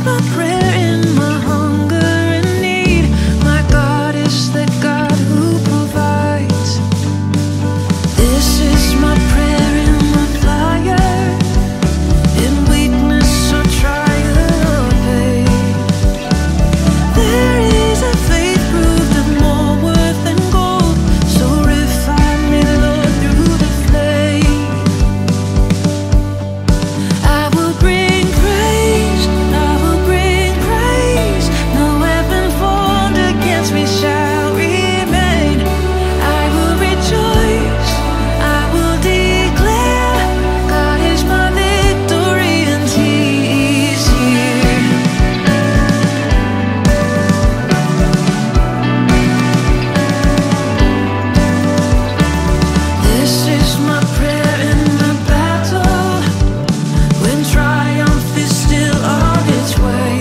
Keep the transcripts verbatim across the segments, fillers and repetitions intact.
my prayer in my hunger and need. My God is the God who provides. This is my prayer in my fire, in weakness or trial or pain. There is a faith proved of more worth than gold, so refine me, Lord, through the flame. I will bring praise, I will bring praise. No weapon formed against me shall remain. I will rejoice, I will declare, God is my victory and He is here. This is my prayer in the battle, when triumph is still on its way.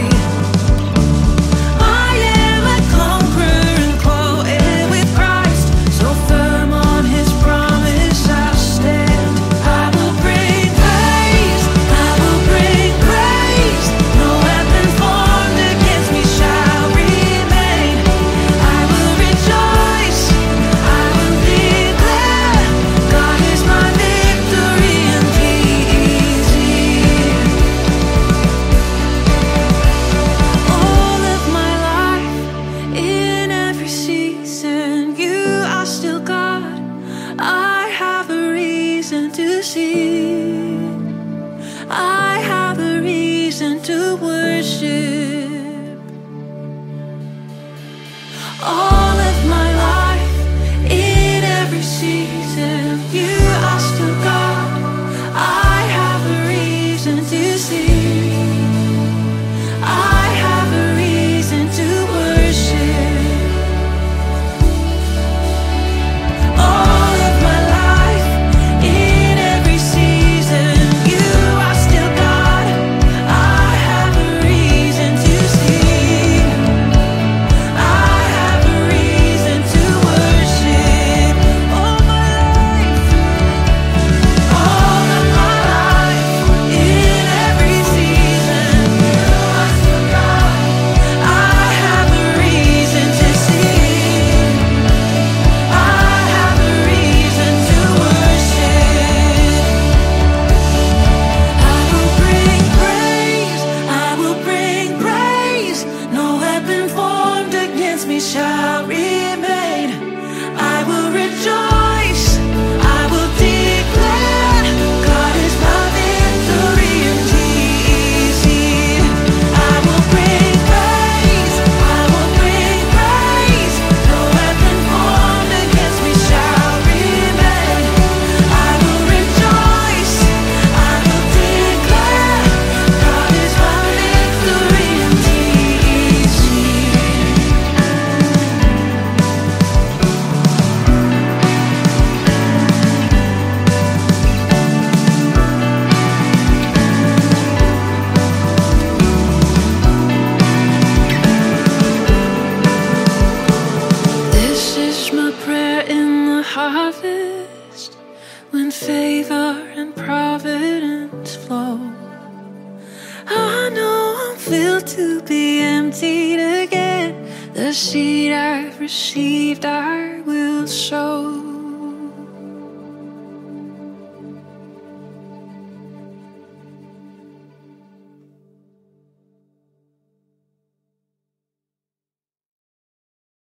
I am a conqueror and co-heir with Christ, so firm on His promise I stand. I will bring praise, I will bring praise. No weapon formed against me shall remain. I will rejoice, I will declare, God is my victory and He is here. All of my life, in every season, You are still God. I have a reason to sing. I have a reason to worship. All of my life, in every season, You are still God. I have a reason to sing. I have a reason to worship. All of my life, in every season, You are still God. I have a reason to sing. I have a reason to worship. All my life, all of my life, in every season, You are still God. I have a reason to sing. I have a reason to worship. I will bring praise, I will bring praise. No weapon formed against me shall remain. I will rejoice, I will declare, God is my victory and He is here. I will bring praise, I will bring praise. No weapon formed against me shall remain. I will rejoice, I will declare, God is my victory and He is here. This is my prayer in the harvest, when favor and providence flow. I know I'm filled to be emptied again. The seed I've received I will sow.